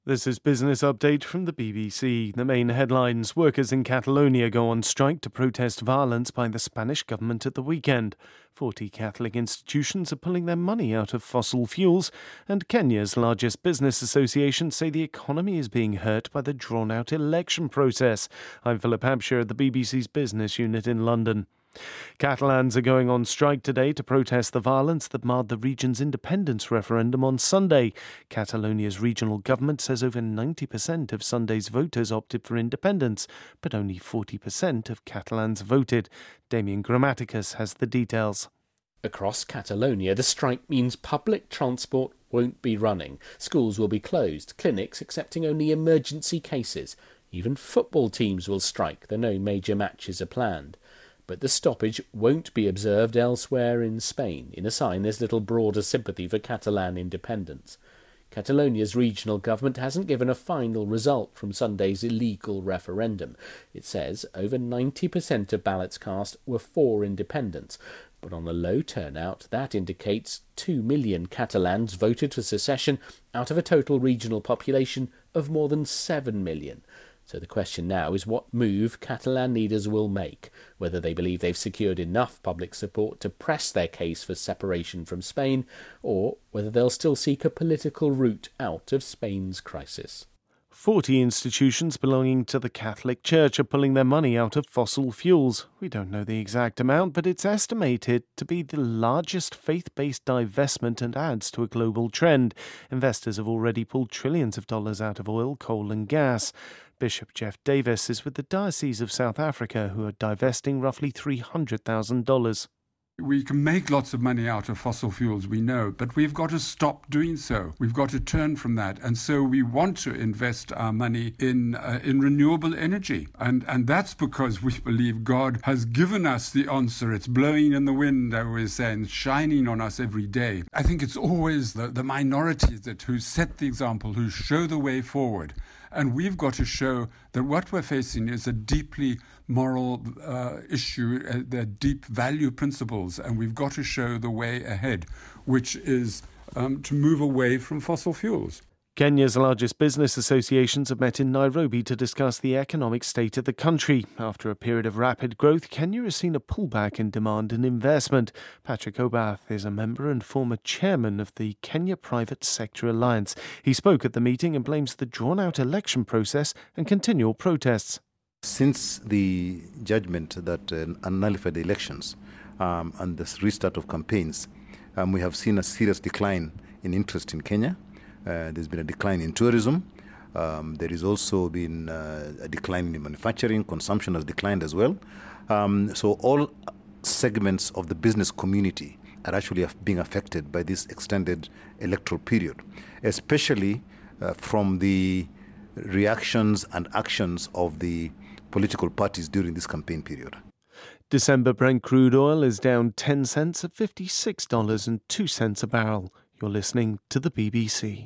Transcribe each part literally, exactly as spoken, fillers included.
This is Business Update from the B B C. The main headlines: workers in Catalonia go on strike to protest violence by the Spanish government at the weekend. Forty Catholic institutions are pulling their money out of fossil fuels, and Kenya's largest business associations say the economy is being hurt by the drawn-out election process. I'm Philip Hampshire at the B B C's business unit in London. Catalans are going on strike today to protest the violence that marred the region's independence referendum on Sunday. Catalonia's regional government says over ninety percent of Sunday's voters opted for independence, but only forty percent of Catalans voted. Damien Grammaticus has the details. Across Catalonia, the strike means public transport won't be running. Schools will be closed, clinics accepting only emergency cases. Even football teams will strike, though no major matches are planned. But the stoppage won't be observed elsewhere in Spain, in a sign there's little broader sympathy for Catalan independence. Catalonia's regional government hasn't given a final result from Sunday's illegal referendum. It says over ninety percent of ballots cast were for independence, but on the low turnout, that indicates two million Catalans voted for secession out of a total regional population of more than seven million. So the question now is what move Catalan leaders will make, whether they believe they've secured enough public support to press their case for separation from Spain, or whether they'll still seek a political route out of Spain's crisis. Forty institutions belonging to the Catholic Church are pulling their money out of fossil fuels. We don't know the exact amount, but it's estimated to be the largest faith-based divestment and adds to a global trend. Investors have already pulled trillions of dollars out of oil, coal and gas. Bishop Jeff Davis is with the Diocese of South Africa, who are divesting roughly three hundred thousand dollars. We can make lots of money out of fossil fuels, we know, but we've got to stop doing so. We've got to turn from that. And so we want to invest our money in uh, in renewable energy. And, and that's because we believe God has given us the answer. It's blowing in the wind, I always say, and shining on us every day. I think it's always the, the minorities that who set the example, who show the way forward. And we've got to show that what we're facing is a deeply moral uh, issue, uh, they're deep value principles, and we've got to show the way ahead, which is um, to move away from fossil fuels. Kenya's largest business associations have met in Nairobi to discuss the economic state of the country. After a period of rapid growth, Kenya has seen a pullback in demand and investment. Patrick Obath is a member and former chairman of the Kenya Private Sector Alliance. He spoke at the meeting and blames the drawn-out election process and continual protests. Since the judgment that uh, nullified the elections um, and the restart of campaigns, um, we have seen a serious decline in interest in Kenya. Uh, there's been a decline in tourism. Um, there has also been uh, a decline in manufacturing. Consumption has declined as well. Um, so all segments of the business community are actually being affected by this extended electoral period, especially uh, from the reactions and actions of the political parties during this campaign period. December Brent crude oil is down ten cents at fifty-six dollars and two cents a barrel. You're listening to the B B C.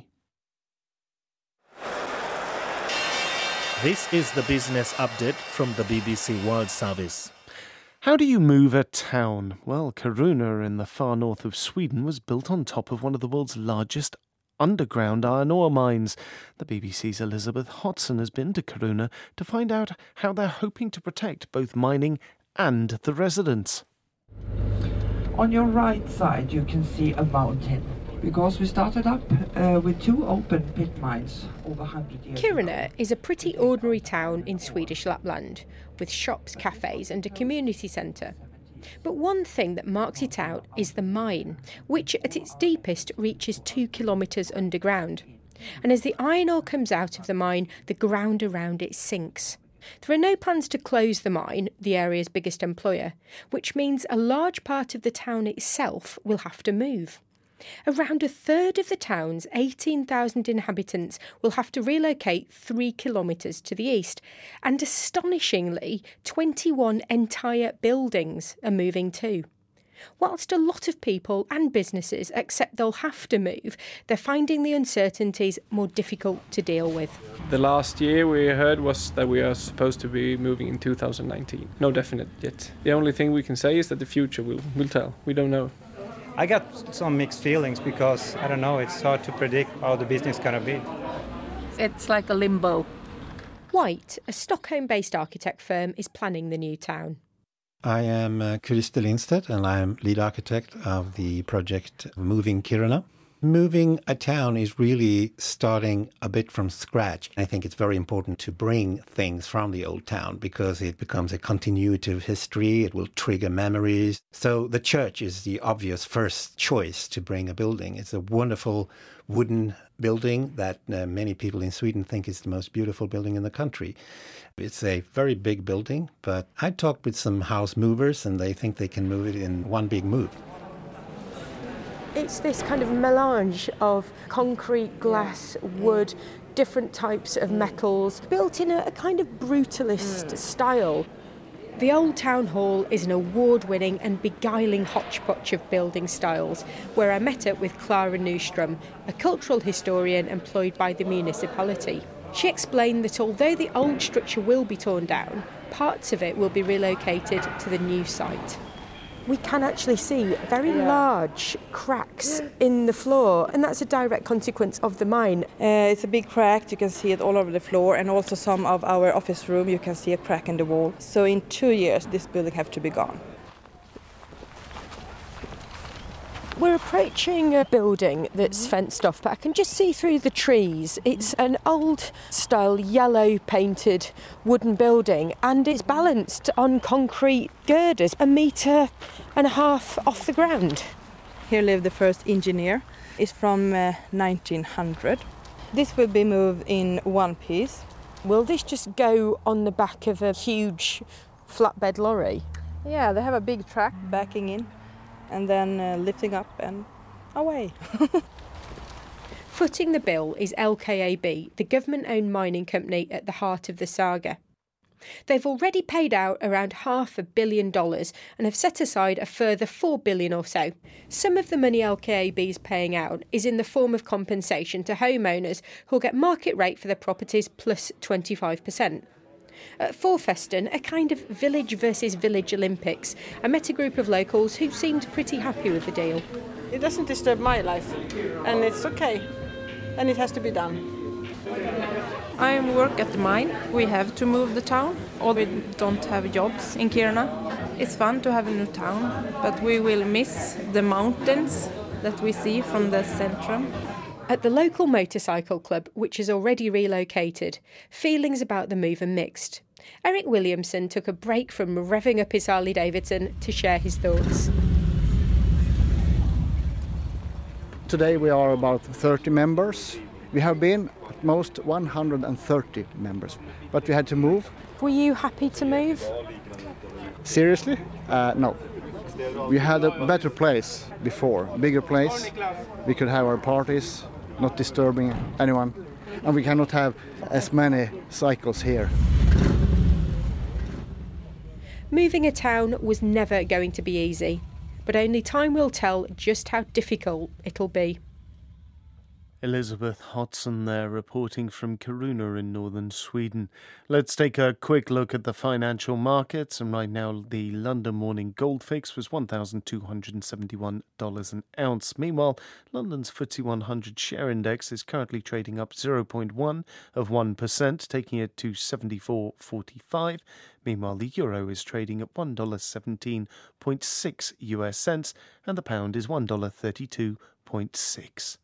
This is the business update from the B B C World Service. How do you move a town? Well, Kiruna in the far north of Sweden was built on top of one of the world's largest underground iron ore mines. The B B C's Elizabeth Hodson has been to Kiruna to find out how they're hoping to protect both mining and the residents. On your right side you can see a mountain, because we started up uh, with two open pit mines over one hundred years Kiruna ago. is a pretty ordinary town in Swedish Lapland, with shops, cafes and a community centre. But one thing that marks it out is the mine, which at its deepest reaches two kilometres underground. And as the iron ore comes out of the mine, the ground around it sinks. There are no plans to close the mine, the area's biggest employer, which means a large part of the town itself will have to move. Around a third of the town's eighteen thousand inhabitants will have to relocate three kilometres to the east, and astonishingly, twenty-one entire buildings are moving too. Whilst a lot of people and businesses accept they'll have to move, they're finding the uncertainties more difficult to deal with. The last year we heard was that we are supposed to be moving in two thousand nineteen. No definite yet. The only thing we can say is that the future will, will tell. We don't know. I got some mixed feelings because, I don't know, it's hard to predict how the business is going to be. It's like a limbo. White, a Stockholm-based architect firm, is planning the new town. I am uh, Christer Lindstedt, and I am lead architect of the project Moving Kiruna. Moving a town is really starting a bit from scratch. I think it's very important to bring things from the old town because it becomes a continuity of history. It will trigger memories. So the church is the obvious first choice to bring a building. It's a wonderful wooden building that uh, many people in Sweden think is the most beautiful building in the country. It's a very big building, but I talked with some house movers and they think they can move it in one big move. It's this kind of melange of concrete, glass, wood, different types of metals, built in a, a kind of brutalist mm. style. The Old Town Hall is an award-winning and beguiling hodgepodge of building styles, where I met up with Clara Nystrom, a cultural historian employed by the municipality. She explained that although the old structure will be torn down, parts of it will be relocated to the new site. We can actually see very yeah. large cracks in the floor, and that's a direct consequence of the mine. Uh, it's a big crack, you can see it all over the floor, and also some of our office room, you can see a crack in the wall. So in two years, this building have to be gone. We're approaching a building that's mm-hmm. fenced off, but I can just see through the trees. It's an old-style, yellow-painted wooden building, and it's balanced on concrete girders, a metre and a half off the ground. Here lived the first engineer. It's from uh, nineteen hundred. This will be moved in one piece. Will this just go on the back of a huge flatbed lorry? Yeah, they have a big truck backing in, and then uh, lifting up and away. Footing the bill is L K A B, the government-owned mining company at the heart of the saga. They've already paid out around half a billion dollars and have set aside a further four billion or so. Some of the money L K A B is paying out is in the form of compensation to homeowners who'll get market rate for their properties plus twenty-five percent. At Forfesten, a kind of village versus village Olympics, I met a group of locals who seemed pretty happy with the deal. It doesn't disturb my life, and it's okay, and it has to be done. I work at the mine. We have to move the town, or we don't have jobs in Kiruna. It's fun to have a new town, but we will miss the mountains that we see from the centrum. At the local motorcycle club, which is already relocated, feelings about the move are mixed. Eric Williamson took a break from revving up his Harley Davidson to share his thoughts. Today we are about thirty members. We have been at most one hundred thirty members, but we had to move. Were you happy to move? Seriously? Uh, no. We had a better place before, a bigger place. We could have our parties, not disturbing anyone, and we cannot have as many cycles here. Moving a town was never going to be easy, but only time will tell just how difficult it'll be. Elizabeth Hodson there, reporting from Kiruna in northern Sweden. Let's take a quick look at the financial markets. And right now, the London morning gold fix was one thousand two hundred seventy-one dollars an ounce. Meanwhile, London's F T S E one hundred share index is currently trading up zero point one of one percent, taking it to seventy-four forty-five. Meanwhile, the euro is trading at one dollar seventeen point six U S cents, and the pound is one dollar thirty-two point six.